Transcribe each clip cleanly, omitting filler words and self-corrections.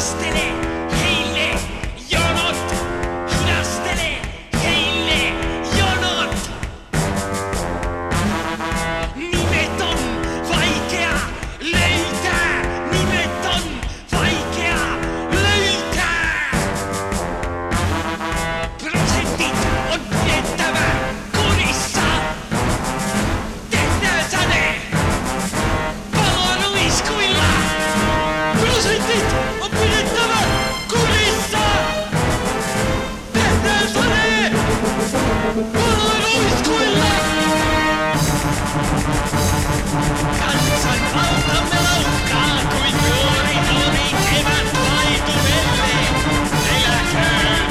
Hidastele heille jonot. Hidastele heille jonot. Nimet on vaikea löytää. Nimet on vaikea löytää. Prosentit on pidettävä kurissa. Tehdään sade paloruiskuilla. Prosentit on pidettävä kurissa. Tehdään sade paloruiskuilla. Kansanvaltamme laukkaa kuin nuori kevät laitumelle. Eläköön!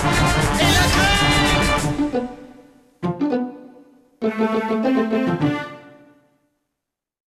Eläköön!